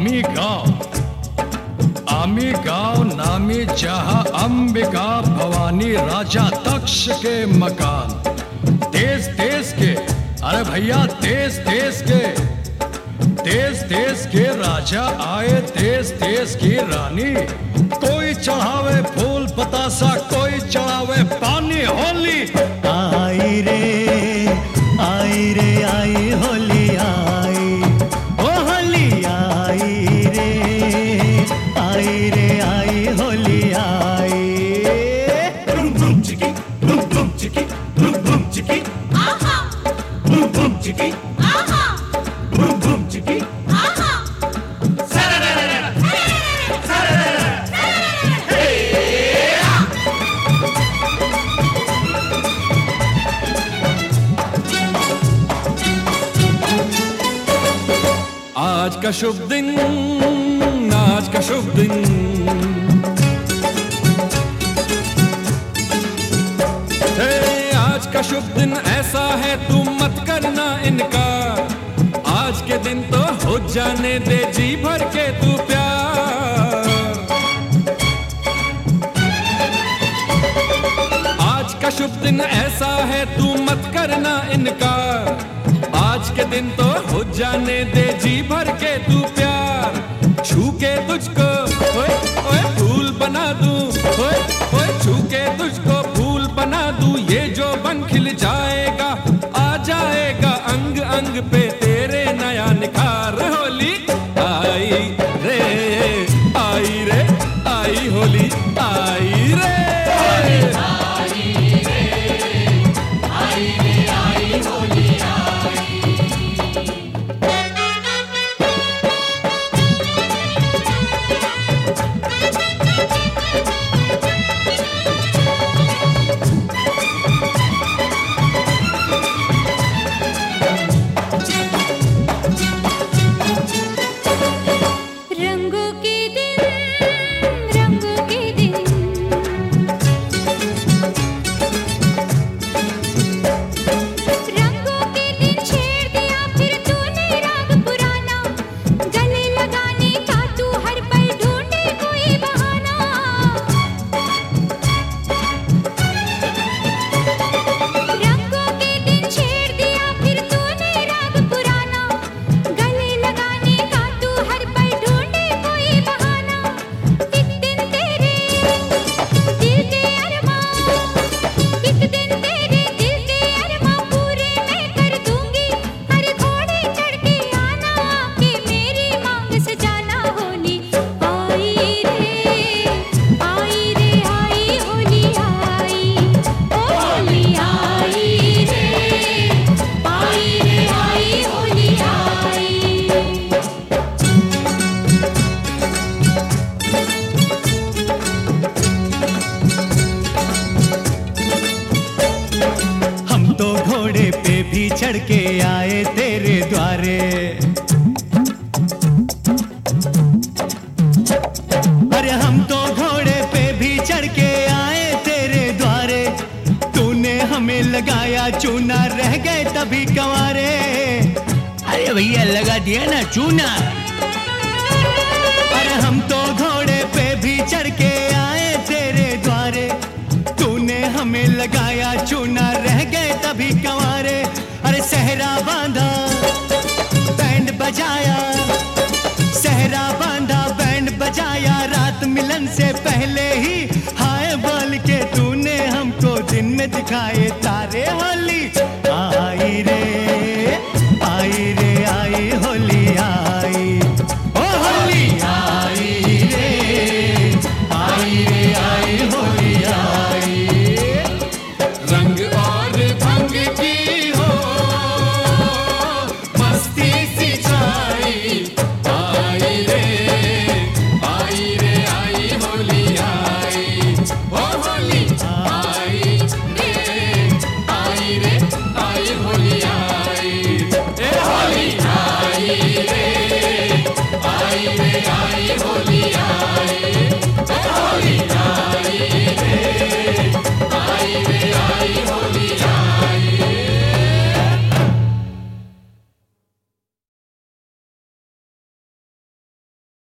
आमी गांव नामी जहां अंबिका भवानी राजा दक्ष के मकान। देश देश के, अरे भैया देश देश के राजा आए, देश देश की रानी। कोई चढ़ावे फूल बतासा, कोई चढ़ावे पानी। होली आई रे आई होली आई, ओ होली आई रे आई होली आई। Boom boom chiki, boom boom chiki, boom boom chiki, aha. Boom boom chiki, aha. Boom boom chiki, aha. Sararara, sararara, hey! आज का शुभ दिन, आज का शुभ दिन, आज का शुभ दिन ऐसा है तू मत करना इनकार। आज के दिन तो हो जाने दे जी भर के तू प्यार। आज का शुभ दिन ऐसा है तू मत करना इनकार। आज के दिन तो हो जाने दे जी भर के तू प्यार। छू के तुझको ओए ओए फूल बना दूं, ओए ओए छू के तुझको फूल बना दूं। ये जो बन खिल जाएगा, आ जाएगा अंग अंग पे तेरे नया निखार। होली आई रे आई होली आई रे। चढ़ के आए तेरे द्वारे, अरे हम तो घोड़े पे भी चढ़ के आए तेरे द्वारे। तूने हमें लगाया चूना, रह गए तभी कंवारे। अरे भैया लगा दिया ना चूना। अरे हम तो घोड़े पे भी चढ़ के आए तेरे द्वारे। तूने हमें लगाया चूना, रह गए तभी कंवारे। अरे सहरा बांधा बैंड बजाया, सहरा बांधा बैंड बजाया। रात मिलन से पहले ही हाय बोल के तूने हमको दिन में दिखाए तारे। होली